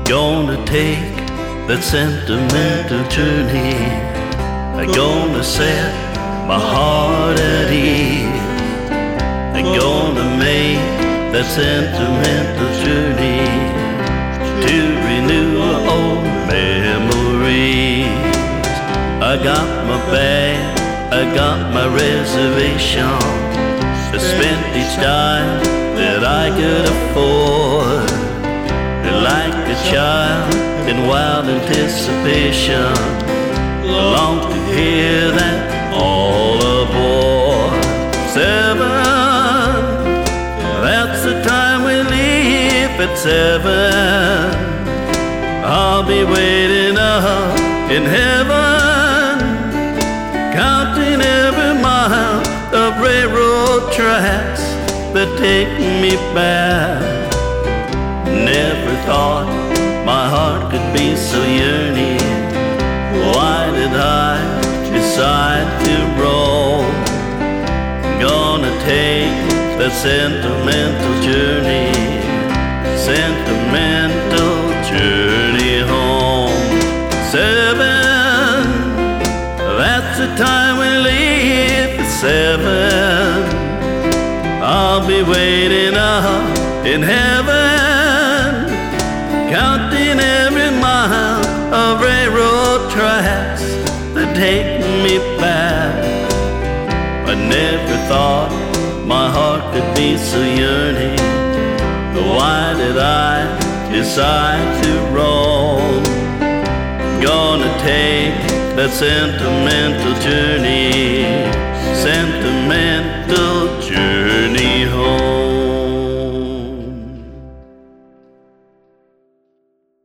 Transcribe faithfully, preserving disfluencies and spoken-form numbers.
Gonna take that sentimental journey. I'm gonna set my heart at ease. I'm gonna make that sentimental journey to renew old memories. I got my bag, I got my reservation. I spent each dime that I could afford. Like a child in wild anticipation, I long to hear that all aboard. Seven, that's the time we leave at seven. I'll be waiting up in heaven, counting every mile of railroad tracks that take me back. Never thought my heart could be so yearning. Why did I decide to roll? Gonna take that sentimental journey, sentimental journey home. Seven, that's the time we leave at seven. I'll be waiting up in heaven, counting every mile of railroad tracks that take me back. I never thought my heart could be so yearning. Why did I decide to roll? Gonna take that sentimental journey, sentimental